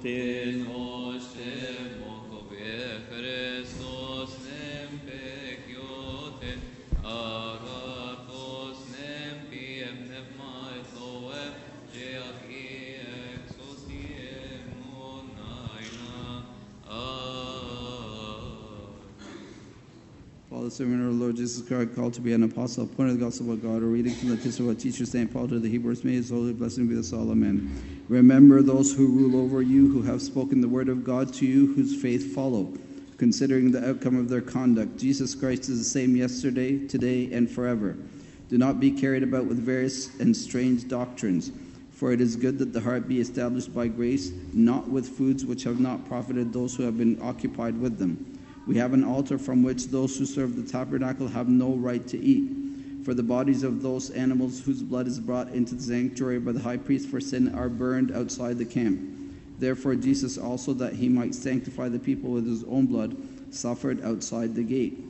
Την όστε μοκοβιέ Χριστός νεμ πεκιώτε αγαθός νεμ πιεμ νευμα εθώε και αγί εξωτιε μονάινα. Paul, the servant of our Lord Jesus Christ, called to be an apostle, appointed the gospel of God, a reading from the epistle of our teacher St. Paul to the Hebrews, may his holy blessing be with us all. Amen. Remember those who rule over you, who have spoken the word of God to you, whose faith follow, considering the outcome of their conduct. Jesus Christ is the same yesterday, today, and forever. Do not be carried about with various and strange doctrines, for it is good that the heart be established by grace, not with foods which have not profited those who have been occupied with them. We have an altar from which those who serve the tabernacle have no right to eat. For the bodies of those animals whose blood is brought into the sanctuary by the high priest for sin are burned outside the camp. Therefore Jesus also, that he might sanctify the people with his own blood, suffered outside the gate.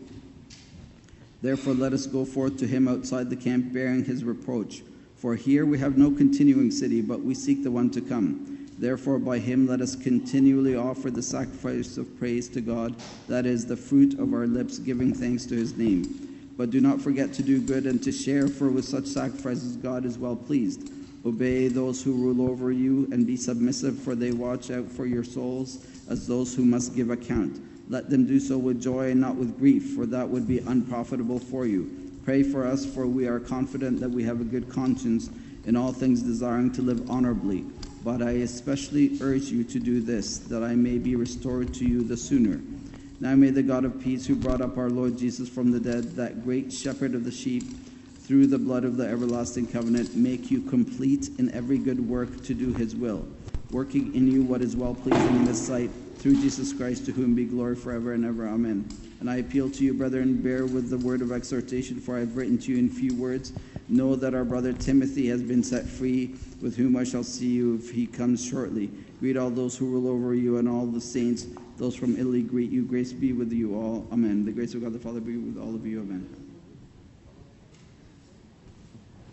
Therefore let us go forth to him outside the camp, bearing his reproach. For here we have no continuing city, but we seek the one to come. Therefore by him let us continually offer the sacrifice of praise to God, that is, the fruit of our lips, giving thanks to his name. But do not forget to do good and to share, for with such sacrifices God is well pleased. Obey those who rule over you, and be submissive, for they watch out for your souls as those who must give account. Let them do so with joy and not with grief, for that would be unprofitable for you. Pray for us, for we are confident that we have a good conscience, in all things desiring to live honorably. But I especially urge you to do this, that I may be restored to you the sooner. Now may the God of peace, who brought up our Lord Jesus from the dead, that great shepherd of the sheep, through the blood of the everlasting covenant, make you complete in every good work to do his will, working in you what is well-pleasing in his sight, through Jesus Christ, to whom be glory forever and ever. Amen. And I appeal to you, brethren, bear with the word of exhortation, for I have written to you in few words. Know that our brother Timothy has been set free, with whom I shall see you if he comes shortly. Greet all those who rule over you and all the saints. Those from Italy greet you. Grace be with you all. Amen. The grace of God the Father be with all of you. Amen.